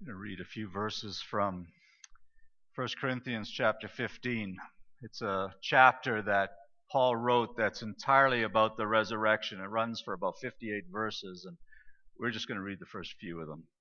I'm going to read a few verses from 1 Corinthians chapter 15. It's a chapter that Paul wrote that's entirely about the resurrection. It runs for about 58 verses, and we're just going to read the first few of them.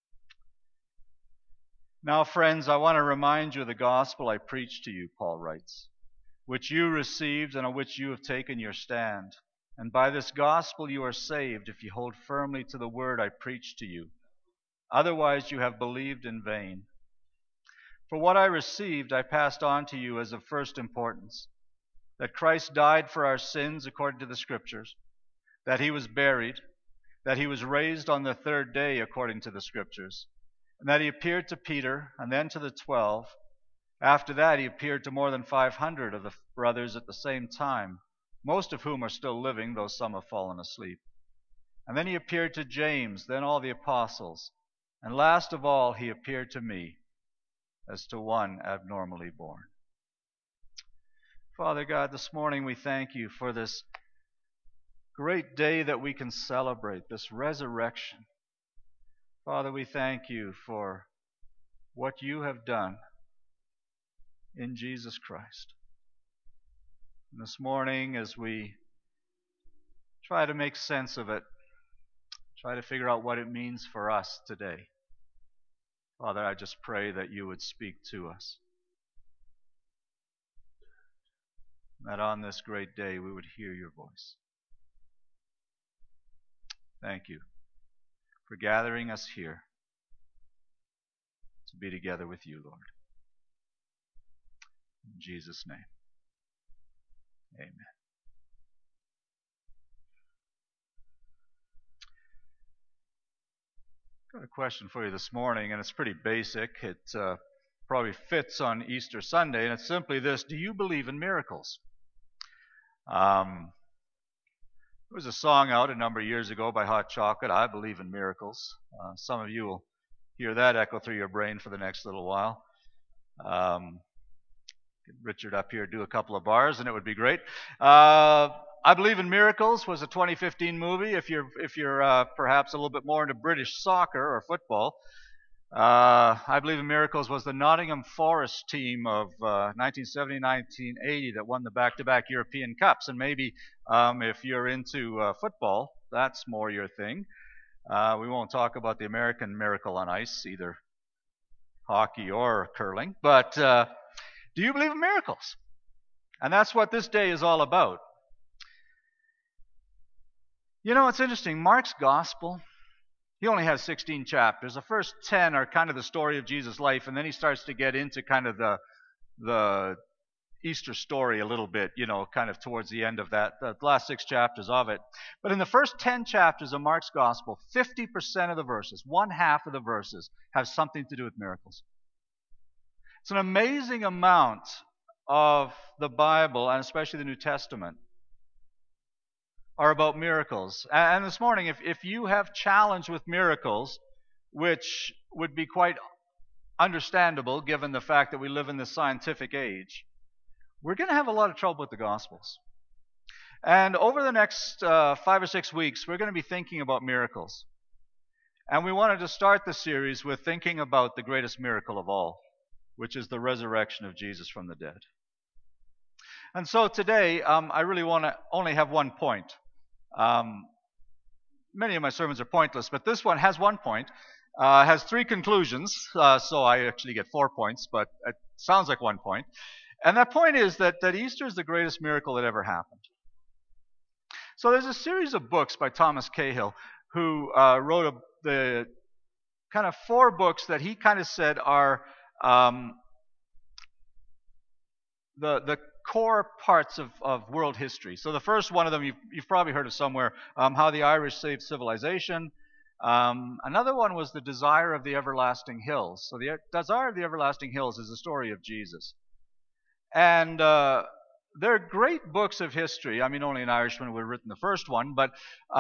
Now, friends, I want to remind you of the gospel I preached to you, Paul writes, which you received and on which you have taken your stand. And by this gospel you are saved if you hold firmly to the word I preached to you. Otherwise you have believed in vain. For what I received I passed on to you as of first importance, that Christ died for our sins according to the Scriptures, that he was buried, that he was raised on the third day according to the Scriptures, and that he appeared to Peter and then to the 12. After that he appeared to more than 500 of the brothers at the same time, most of whom are still living, though some have fallen asleep. And then he appeared to James, then all the apostles. And last of all, he appeared to me as to one abnormally born. Father God, this morning we thank you for this great day that we can celebrate, this resurrection. Father, we thank you for what you have done in Jesus Christ. And this morning, as we try to make sense of it, try to figure out what it means for us today, Father, I just pray that you would speak to us. That on this great day we would hear your voice. Thank you for gathering us here to be together with you, Lord. In Jesus' name, amen. I've got a question for you this morning, and it's pretty basic. It probably fits on Easter Sunday, and it's simply this: do you believe in miracles? There was a song out a number of years ago by Hot Chocolate, I Believe in Miracles. Some of you will hear that echo through your brain for the next little while. Get Richard up here, do a couple of bars, and it would be great. I Believe in Miracles was a 2015 movie. If you're perhaps a little bit more into British soccer or football, I Believe in Miracles was the Nottingham Forest team of 1970-1980 that won the back-to-back European Cups. And maybe if you're into football, that's more your thing. We won't talk about the American Miracle on Ice, either hockey or curling. But do you believe in miracles? And that's what this day is all about. You know, it's interesting. Mark's gospel, he only has 16 chapters. The first 10 are kind of the story of Jesus' life, and then he starts to get into kind of the Easter story a little bit, you know, kind of towards the end of that, the last 6 chapters of it. But in the first 10 chapters of Mark's gospel, 50% of the verses, one half of the verses, have something to do with miracles. It's an amazing amount of the Bible, and especially the New Testament, are about miracles. And this morning, if you have challenge with miracles, which would be quite understandable given the fact that we live in this scientific age, we're going to have a lot of trouble with the Gospels. And over the next 5 or 6 weeks, we're going to be thinking about miracles. And we wanted to start the series with thinking about the greatest miracle of all, which is the resurrection of Jesus from the dead. And so today, I really want to only have one point. Many of my sermons are pointless, but this one has one point, has 3 conclusions, so I actually get 4 points, but it sounds like 1 point. And that point is that Easter is the greatest miracle that ever happened. So there's a series of books by Thomas Cahill, who wrote the kind of 4 books that he kind of said are the core parts of world history. So the first one of them you've probably heard of somewhere, How the Irish Saved Civilization. Another one was The Desire of the Everlasting Hills. So the Desire of the Everlasting Hills is the story of Jesus. And they're great books of history. I mean, only an Irishman would have written the first one, but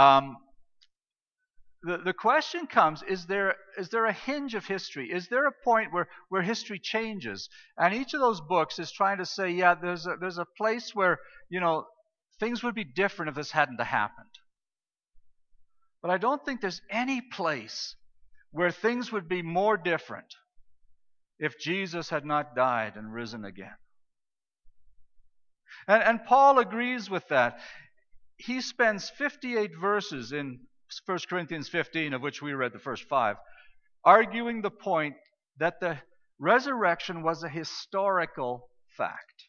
the question comes, is there a hinge of history? Is there a point where history changes? And each of those books is trying to say, yeah, there's a place where, you know, things would be different if this hadn't happened. But I don't think there's any place where things would be more different if Jesus had not died and risen again. And Paul agrees with that. He spends 58 verses in 1 Corinthians 15, of which we read the first 5, arguing the point that the resurrection was a historical fact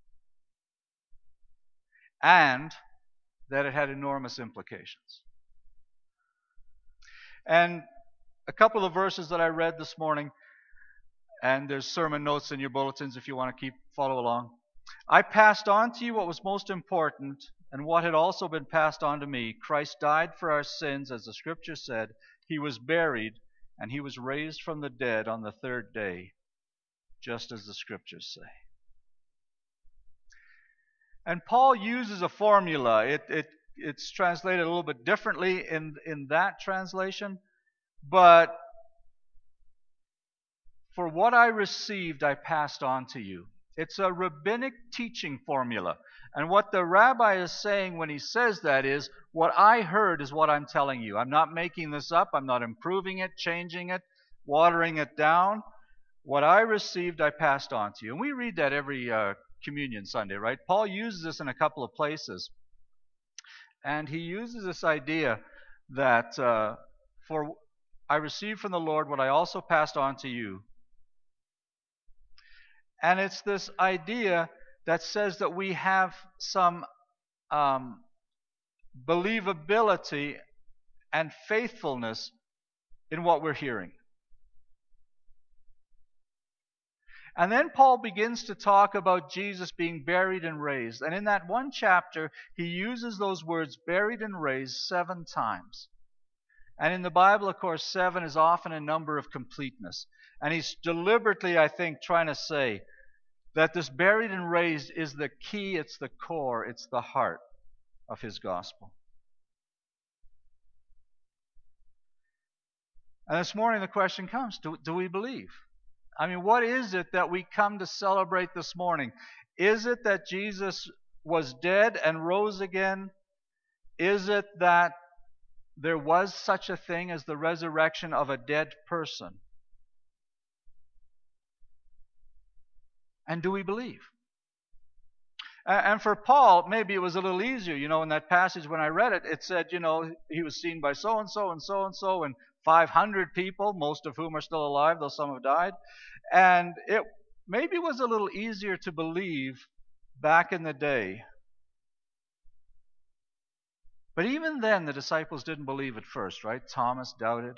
and that it had enormous implications. And a couple of verses that I read this morning, and there's sermon notes in your bulletins if you want to follow along. I passed on to you what was most important and what had also been passed on to me. Christ died for our sins, as the Scripture said. He was buried, and he was raised from the dead on the third day, just as the Scriptures say. And Paul uses a formula. It's translated a little bit differently in that translation, but for what I received, I passed on to you. It's a rabbinic teaching formula. And what the rabbi is saying when he says that is, what I heard is what I'm telling you. I'm not making this up. I'm not improving it, changing it, watering it down. What I received, I passed on to you. And we read that every Communion Sunday, right? Paul uses this in a couple of places. And he uses this idea that for I received from the Lord what I also passed on to you. And it's this idea that says that we have some believability and faithfulness in what we're hearing. And then Paul begins to talk about Jesus being buried and raised. And in that one chapter, he uses those words, buried and raised, 7 times. And in the Bible, of course, 7 is often a number of completeness. And he's deliberately, I think, trying to say that this buried and raised is the key, it's the core, it's the heart of his gospel. And this morning the question comes, do we believe? I mean, what is it that we come to celebrate this morning? Is it that Jesus was dead and rose again? Is it that there was such a thing as the resurrection of a dead person? And do we believe? And for Paul, maybe it was a little easier. You know, in that passage when I read it, it said, you know, he was seen by so-and-so and so-and-so and 500 people, most of whom are still alive, though some have died. And it maybe was a little easier to believe back in the day. But even then, the disciples didn't believe at first, right? Thomas doubted.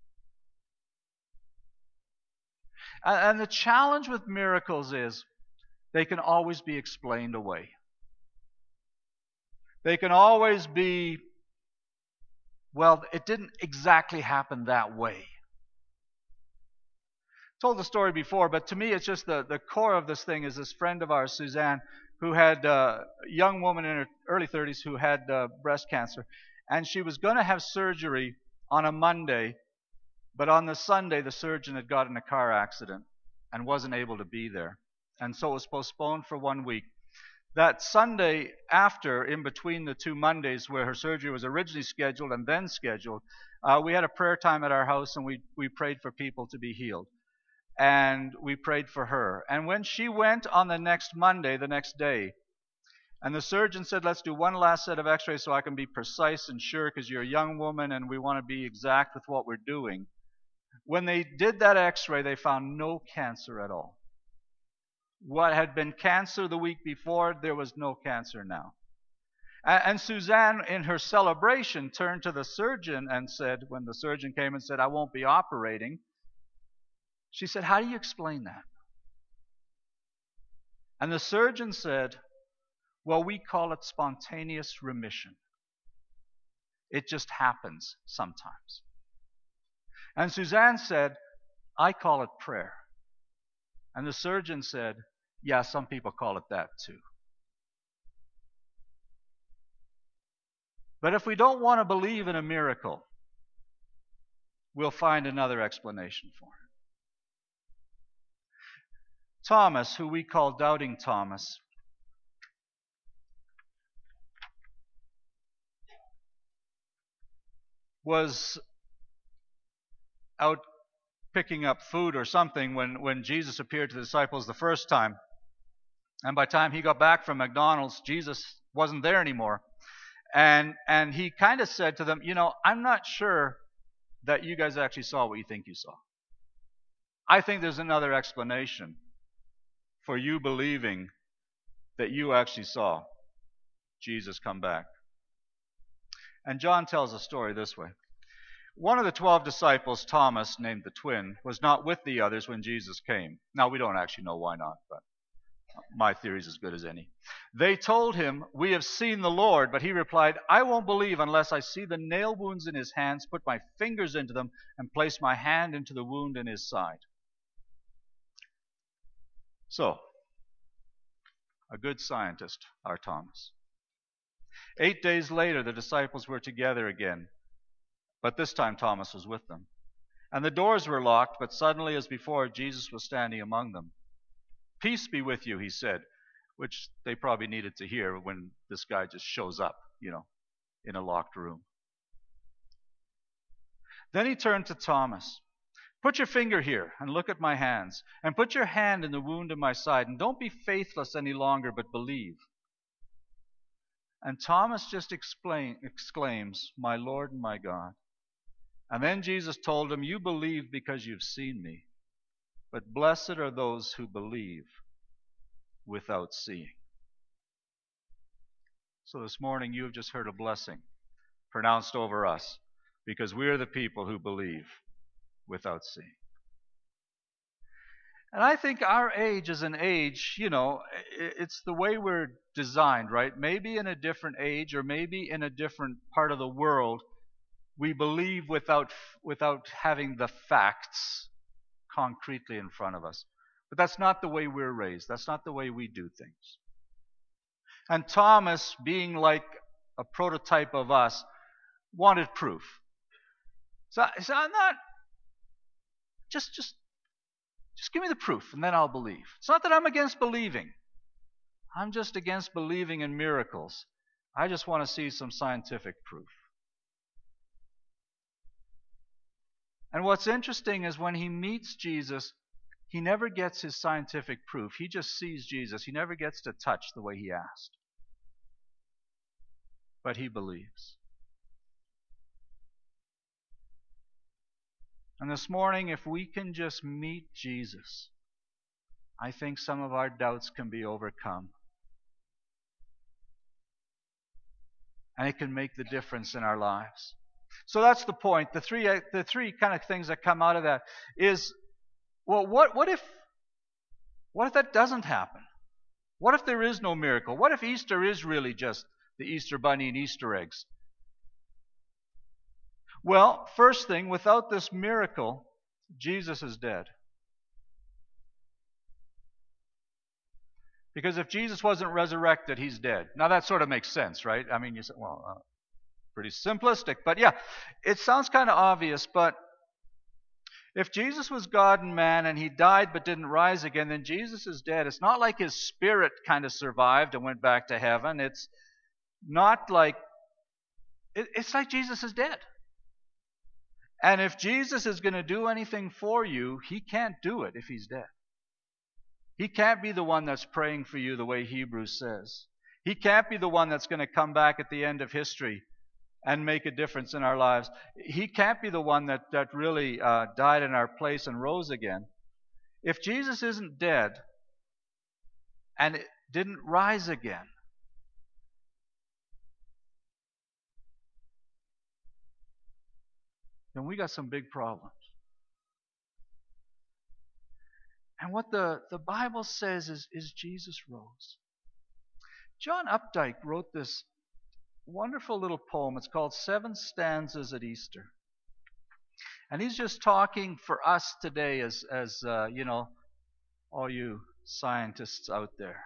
And the challenge with miracles is they can always be explained away. They can always be, well, it didn't exactly happen that way. I told the story before, but to me it's just the core of this thing is this friend of ours, Suzanne, who had a young woman in her early 30s who had breast cancer. And she was going to have surgery on a Monday, but on the Sunday the surgeon had got in a car accident and wasn't able to be there. And so it was postponed for 1 week. That Sunday after, in between the 2 Mondays where her surgery was originally scheduled and then scheduled, we had a prayer time at our house and we prayed for people to be healed. And we prayed for her. And when she went on the next Monday, the next day, and the surgeon said, let's do one last set of x-rays so I can be precise and sure because you're a young woman and we want to be exact with what we're doing. When they did that x-ray, they found no cancer at all. What had been cancer the week before, there was no cancer now. And Suzanne, in her celebration, turned to the surgeon and said, when the surgeon came and said, I won't be operating, she said, how do you explain that? And the surgeon said, well, we call it spontaneous remission. It just happens sometimes. And Suzanne said, I call it prayer. And the surgeon said, yeah, some people call it that too. But if we don't want to believe in a miracle, we'll find another explanation for it. Thomas, who we call Doubting Thomas, was out picking up food or something when Jesus appeared to the disciples the first time. And by the time he got back from McDonald's, Jesus wasn't there anymore. And he kind of said to them, I'm not sure that you guys actually saw what you think you saw. I think there's another explanation for you believing that you actually saw Jesus come back. And John tells a story this way. One of the 12 disciples, Thomas, named the twin, was not with the others when Jesus came. Now, we don't actually know why not, but my theory is as good as any. They told him, "We have seen the Lord," but he replied, "I won't believe unless I see the nail wounds in his hands, put my fingers into them, and place my hand into the wound in his side." So, a good scientist, our Thomas. 8 days later, the disciples were together again, but this time Thomas was with them. And the doors were locked, but suddenly, as before, Jesus was standing among them. "Peace be with you," he said, which they probably needed to hear when this guy just shows up, in a locked room. Then he turned to Thomas. "Put your finger here and look at my hands, and put your hand in the wound in my side, and don't be faithless any longer, but believe." And Thomas just exclaims, "My Lord and my God." And then Jesus told him, "You believe because you've seen me, but blessed are those who believe without seeing." So this morning you have just heard a blessing pronounced over us because we are the people who believe without seeing. And I think our age is an age, it's the way we're designed, right? Maybe in a different age or maybe in a different part of the world, we believe without having the facts concretely in front of us. But that's not the way we're raised. That's not the way we do things. And Thomas, being like a prototype of us, wanted proof. So I'm not, just give me the proof and then I'll believe. It's not that I'm against believing. I'm just against believing in miracles. I just want to see some scientific proof. And what's interesting is when he meets Jesus, he never gets his scientific proof. He just sees Jesus. He never gets to touch the way he asked. But he believes. And this morning, if we can just meet Jesus, I think some of our doubts can be overcome. And it can make the difference in our lives. So that's the point. The three kind of things that come out of that is, well, what if that doesn't happen? What if there is no miracle? What if Easter is really just the Easter bunny and Easter eggs? Well, first thing, without this miracle, Jesus is dead. Because if Jesus wasn't resurrected, he's dead. Now that sort of makes sense, right? I mean, you say, well, pretty simplistic. But yeah, it sounds kind of obvious, but if Jesus was God and man and he died but didn't rise again, then Jesus is dead. It's not like his spirit kind of survived and went back to heaven. It's not like, it's like Jesus is dead. And if Jesus is going to do anything for you, he can't do it if he's dead. He can't be the one that's praying for you the way Hebrews says. He can't be the one that's going to come back at the end of history and make a difference in our lives. He can't be the one that really died in our place and rose again. If Jesus isn't dead and didn't rise again, then we got some big problems. And what the Bible says is Jesus rose. John Updike wrote this wonderful little poem. It's called 7 Stanzas at Easter. And he's just talking for us today as all you scientists out there.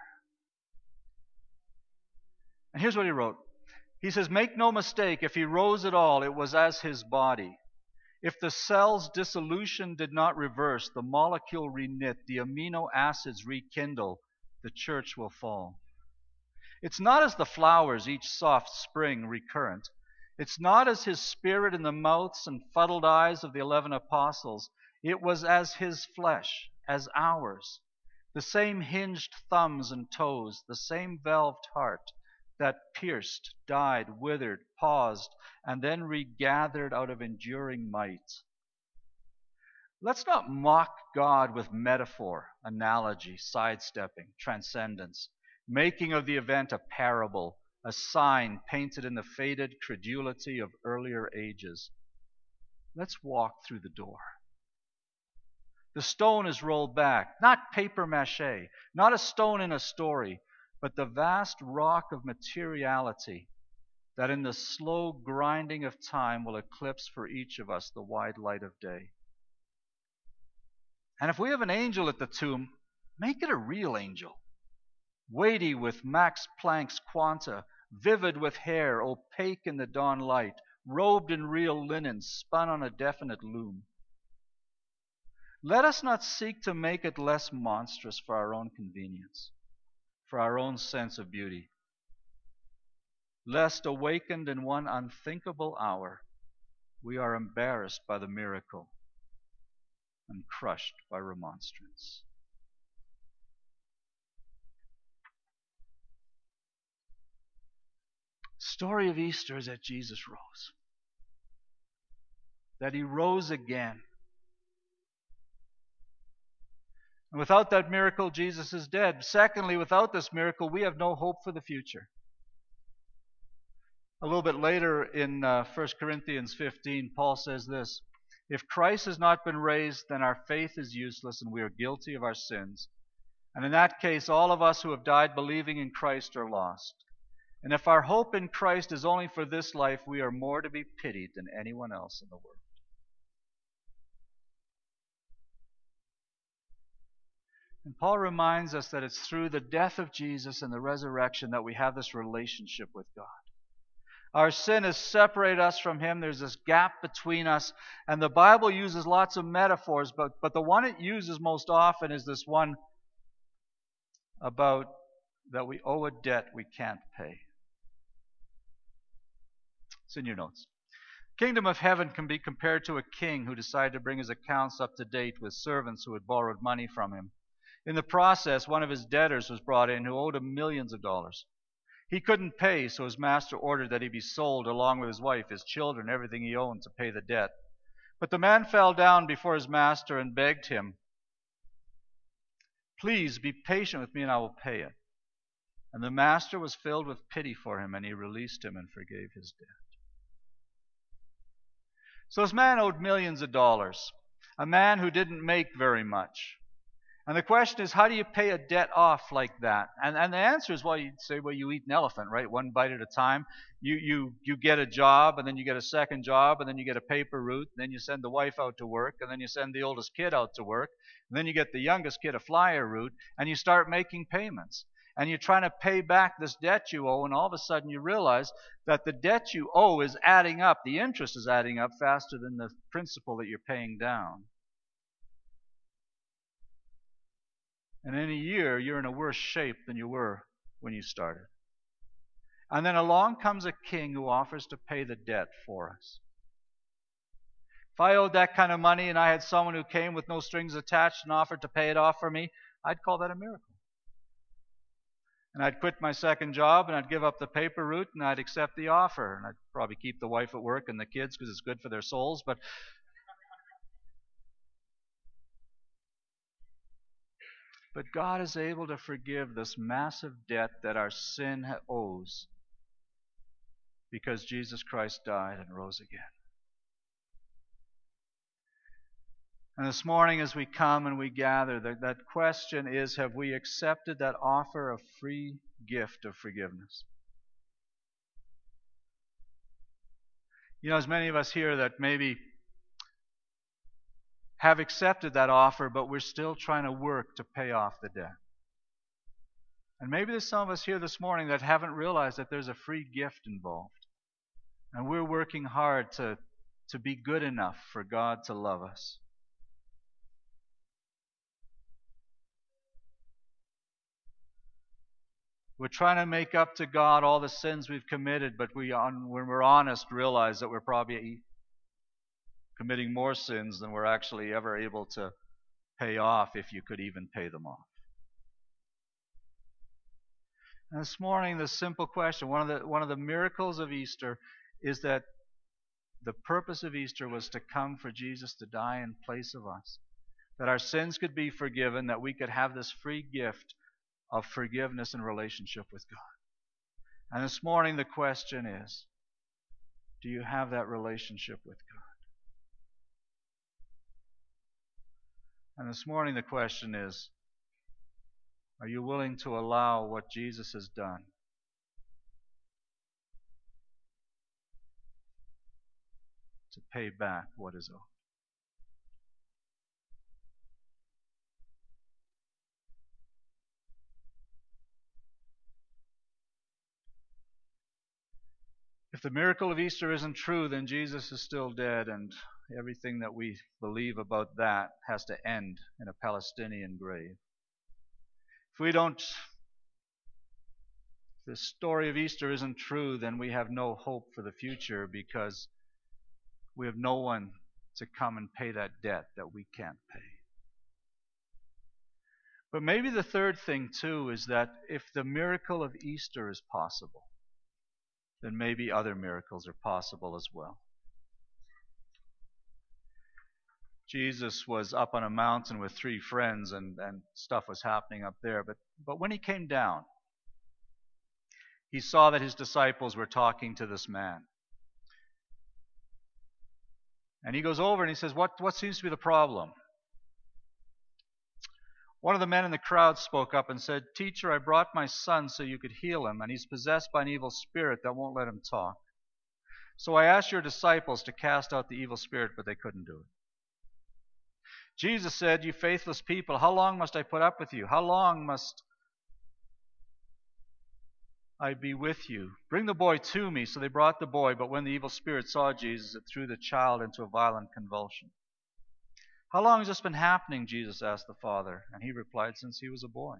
And here's what he wrote. He says, "Make no mistake, if he rose at all, it was as his body. If the cell's dissolution did not reverse, the molecule reknit, the amino acids rekindle, the church will fall. It's not as the flowers each soft spring recurrent. It's not as his spirit in the mouths and fuddled eyes of the 11 apostles. It was as his flesh, as ours. The same hinged thumbs and toes, the same valved heart that pierced, died, withered, paused, and then regathered out of enduring might. Let's not mock God with metaphor, analogy, sidestepping, transcendence, making of the event a parable, a sign painted in the faded credulity of earlier ages. Let's walk through the door. The stone is rolled back, not paper mache, not a stone in a story, but the vast rock of materiality that in the slow grinding of time will eclipse for each of us the wide light of day. And if we have an angel at the tomb, make it a real angel, weighty with Max Planck's quanta, vivid with hair, opaque in the dawn light, robed in real linen, spun on a definite loom. Let us not seek to make it less monstrous for our own convenience, for our own sense of beauty, lest awakened in one unthinkable hour, we are embarrassed by the miracle and crushed by remonstrance. The story of Easter is that Jesus rose, that he rose again. And without that miracle, Jesus is dead. Secondly, without this miracle, we have no hope for the future. A little bit later in 1 Corinthians 15, Paul says this: "If Christ has not been raised, then our faith is useless and we are guilty of our sins. And in that case, all of us who have died believing in Christ are lost. And if our hope in Christ is only for this life, we are more to be pitied than anyone else in the world." And Paul reminds us that it's through the death of Jesus and the resurrection that we have this relationship with God. Our sin has separated us from him. There's this gap between us. And the Bible uses lots of metaphors, but the one it uses most often is this one about that we owe a debt we can't pay. It's in your notes. Kingdom of heaven can be compared to a king who decided to bring his accounts up to date with servants who had borrowed money from him. In the process, one of his debtors was brought in who owed him millions of dollars. He couldn't pay, so his master ordered that he be sold along with his wife, his children, everything he owned to pay the debt. But the man fell down before his master and begged him, "Please be patient with me and I will pay it." And the master was filled with pity for him, and he released him and forgave his debt. So this man owed millions of dollars, a man who didn't make very much. And the question is, how do you pay a debt off like that? And the answer is, well, you'd say, well, you eat an elephant, right? One bite at a time. You get a job, and then you get a second job, and then you get a paper route, and then you send the wife out to work, and then you send the oldest kid out to work, and then you get the youngest kid a flyer route, and you start making payments. And you're trying to pay back this debt you owe, and all of a sudden you realize that the debt you owe is adding up. The interest is adding up faster than the principal that you're paying down. And in a year, you're in a worse shape than you were when you started. And then along comes a king who offers to pay the debt for us. If I owed that kind of money and I had someone who came with no strings attached and offered to pay it off for me, I'd call that a miracle. And I'd quit my second job and I'd give up the paper route and I'd accept the offer. And I'd probably keep the wife at work and the kids because it's good for their souls. But God is able to forgive this massive debt that our sin owes because Jesus Christ died and rose again. And this morning as we come and we gather, that question is, have we accepted that offer of free gift of forgiveness? You know, as many of us here that maybe have accepted that offer, but we're still trying to work to pay off the debt. And maybe there's some of us here this morning that haven't realized that there's a free gift involved. And we're working hard to be good enough for God to love us. We're trying to make up to God all the sins we've committed, but when we're honest, realize that we're probably committing more sins than we're actually ever able to pay off, if you could even pay them off. And this morning, the simple question, one of the miracles of Easter is that the purpose of Easter was to come for Jesus to die in place of us, that our sins could be forgiven, that we could have this free gift of forgiveness and relationship with God. And this morning the question is, do you have that relationship with God? And this morning the question is, are you willing to allow what Jesus has done to pay back what is owed? If the miracle of Easter isn't true, then Jesus is still dead, and everything that we believe about that has to end in a Palestinian grave. If the story of Easter isn't true, then we have no hope for the future, because we have no one to come and pay that debt that we can't pay. But maybe the third thing too is that if the miracle of Easter is possible, then maybe other miracles are possible as well. Jesus was up on a mountain with 3 friends, and stuff was happening up there. But when he came down, he saw that his disciples were talking to this man. And he goes over and he says, what seems to be the problem? One of the men in the crowd spoke up and said, "Teacher, I brought my son so you could heal him, and he's possessed by an evil spirit that won't let him talk. So I asked your disciples to cast out the evil spirit, but they couldn't do it." Jesus said, "You faithless people, how long must I put up with you? How long must I be with you? Bring the boy to me." So they brought the boy, but when the evil spirit saw Jesus, it threw the child into a violent convulsion. "How long has this been happening?" Jesus asked the father, and he replied, "Since he was a boy.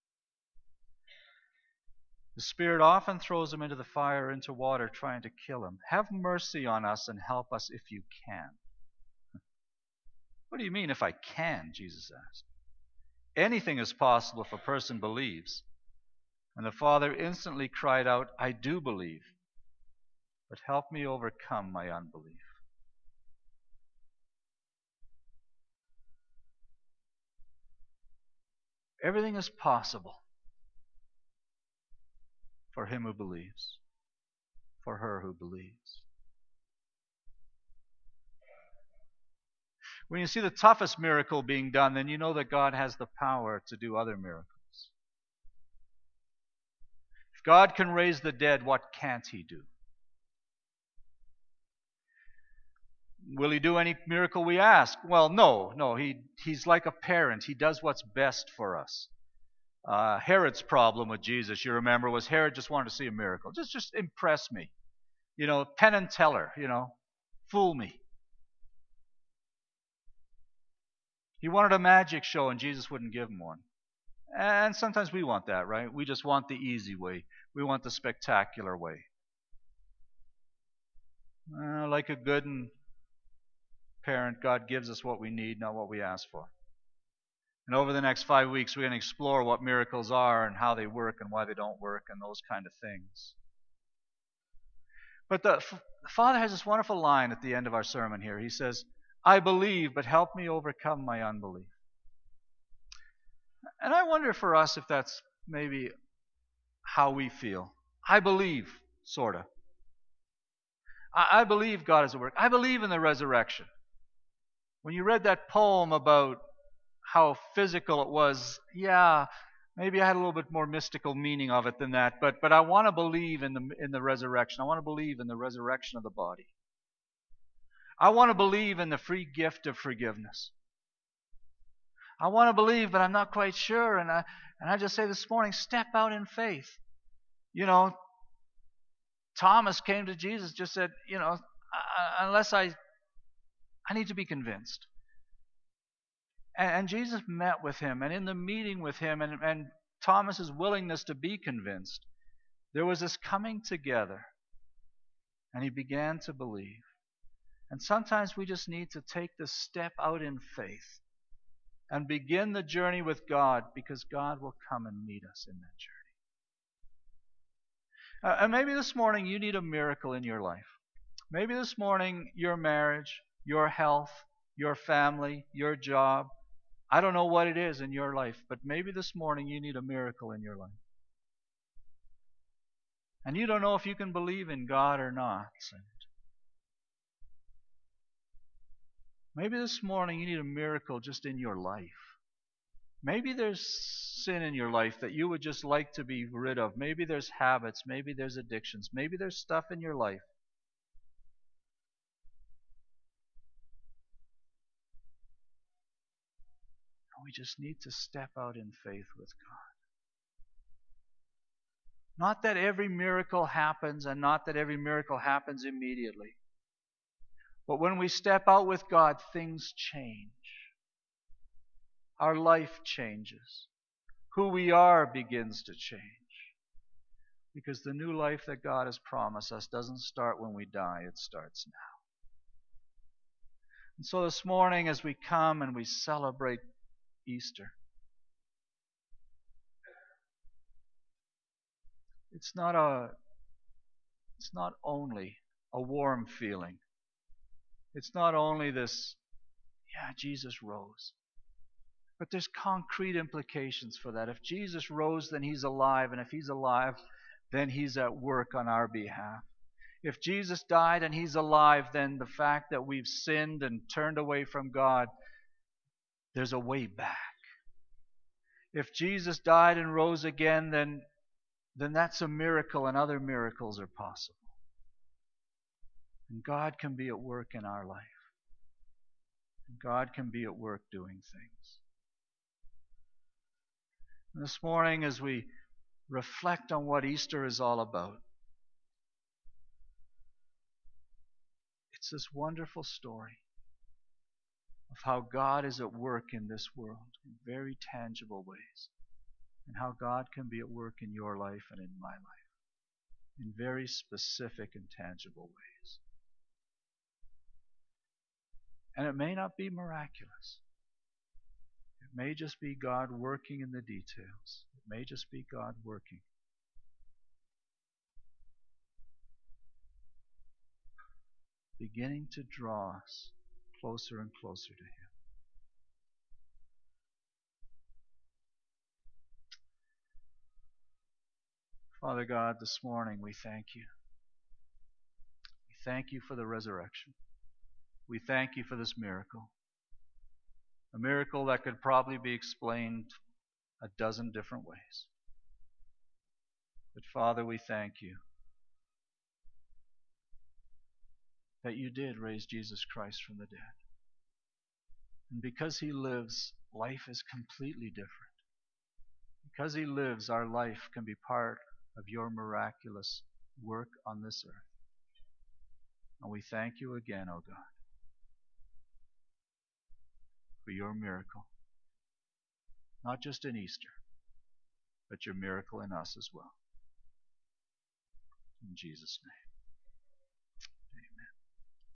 The spirit often throws him into the fire, into water, trying to kill him. Have mercy on us and help us if you can." "What do you mean, if I can?" Jesus asked. "Anything is possible if a person believes." And the father instantly cried out, "I do believe, but help me overcome my unbelief." Everything is possible for him who believes, for her who believes. When you see the toughest miracle being done, then you know that God has the power to do other miracles. If God can raise the dead, what can't he do? Will he do any miracle we ask? Well, no. He's like a parent. He does what's best for us. Herod's problem with Jesus, you remember, was Herod just wanted to see a miracle. Just impress me. Penn and Teller, fool me. He wanted a magic show, and Jesus wouldn't give him one. And sometimes we want that, right? We just want the easy way. We want the spectacular way. Like a good parent, God gives us what we need, not what we ask for. And over the next 5 weeks, we're going to explore what miracles are and how they work and why they don't work and those kind of things. But the Father has this wonderful line at the end of our sermon here. He says, "I believe, but help me overcome my unbelief." And I wonder for us if that's maybe how we feel. I believe, sort of. I believe God is at work. I believe in the resurrection. When you read that poem about how physical it was, yeah, maybe I had a little bit more mystical meaning of it than that. But I want to believe in the resurrection. I want to believe in the resurrection of the body. I want to believe in the free gift of forgiveness. I want to believe, but I'm not quite sure. And I just say this morning, step out in faith. Thomas came to Jesus, just said, unless I need to be convinced. And Jesus met with him, and in the meeting with him, and Thomas's willingness to be convinced, there was this coming together, and he began to believe. And sometimes we just need to take this step out in faith and begin the journey with God, because God will come and meet us in that journey. And maybe this morning you need a miracle in your life. Maybe this morning your marriage, your health, your family, your job, I don't know what it is in your life, but maybe this morning you need a miracle in your life. And you don't know if you can believe in God or not. Maybe this morning you need a miracle just in your life. Maybe there's sin in your life that you would just like to be rid of. Maybe there's habits. Maybe there's addictions. Maybe there's stuff in your life. We just need to step out in faith with God. Not that every miracle happens, and not that every miracle happens immediately. But when we step out with God, things change. Our life changes. Who we are begins to change. Because the new life that God has promised us doesn't start when we die, it starts now. And so this morning, as we come and we celebrate Easter, it's not only a warm feeling. It's not only this, yeah, Jesus rose. But there's concrete implications for that. If Jesus rose, then He's alive. And if He's alive, then He's at work on our behalf. If Jesus died and He's alive, then the fact that we've sinned and turned away from God, there's a way back. If Jesus died and rose again, then that's a miracle, and other miracles are possible. And God can be at work in our life. And God can be at work doing things. And this morning, as we reflect on what Easter is all about, it's this wonderful story of how God is at work in this world in very tangible ways, and how God can be at work in your life and in my life in very specific and tangible ways. And it may not be miraculous. It may just be God working in the details. It may just be God working. Beginning to draw us closer and closer to Him. Father God, this morning we thank You. We thank You for the resurrection. We thank You for this miracle. A miracle that could probably be explained a dozen different ways. But Father, we thank You that You did raise Jesus Christ from the dead. And because He lives, life is completely different. Because He lives, our life can be part of Your miraculous work on this earth. And we thank You again, O God, for Your miracle. Not just in Easter, but Your miracle in us as well. In Jesus' name.